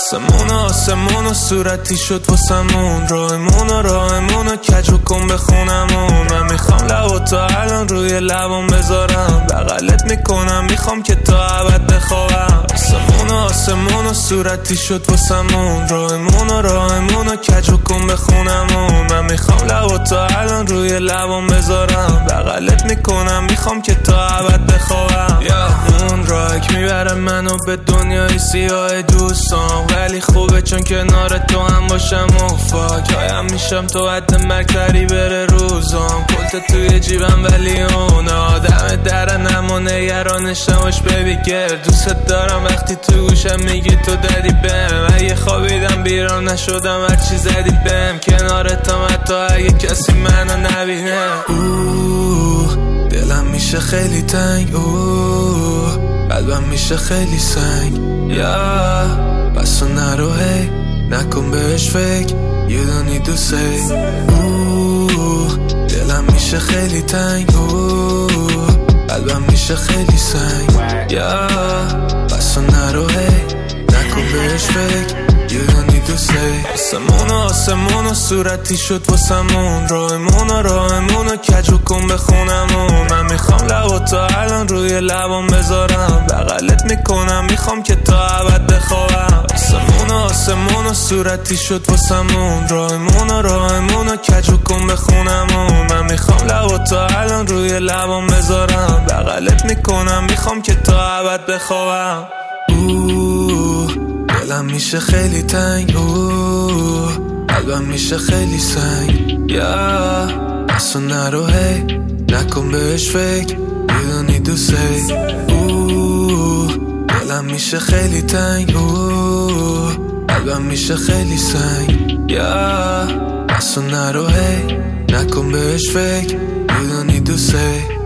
آسمون و صورتی شد واسمون، راهمون و کج کن بخونمون. من میخوام لباتو الان روی لبم بذارم، بغلت میکنم میخوام که تا ابد بخوابم. آسمون و صورتی شد واسمون، راهمون و کج کن بخونمون. من میخوام لباتو الان روی لبم بذارم، بغلت میکنم میخوام که تا ابد بخوابم. اون راک میبره منو به دنیای سیاه دوستام، ولی خوبه چون کنار تو هم باشم و فاک هایم میشم تو حد مرکری بره روزام. کلت توی جیبم ولی اون آدم درنم و نگرانشم باش ببی گر. دوست دارم وقتی تو گوشم میگی تو دادی بهم، اگه خوابیدم بیرام نشدم هرچی زدی بهم. کنارتم حتی اگه کسی منو نبینه. دلم میشه خیلی تنگ، قلبم میشه خیلی سنگ. بس نرو هی نکن بهش فکر، you don't need to say. دلم میشه خیلی تنگ، قلبم میشه خیلی سنگ. بس نرو هی نکن بهش فکر، you don't need to say. آسمون و صورتی شد واسمون، راهمون و کج کن بخونمون. من میخوام لباتو الان روی لبم بذارم، بغلت میکنم میخوام که تا ابد بخوابم. آسمون و صورتی شد واسمون، راهمون و کج کن بخونمون. من میخوام لباتو الان روی لبم بذارم، بغلت میکنم میخوام که تا ابد بخوابم. دلم میشه خیلی تنگ، قلبم میشه خیلی سنگ. بس نرو هی نکن بهش فکر، you don't need to say. دلم میشه خیلی تنگ، قلبم میشه خیلی سنگ. بس نرو هی نکن بهش فکر، you don't need to say.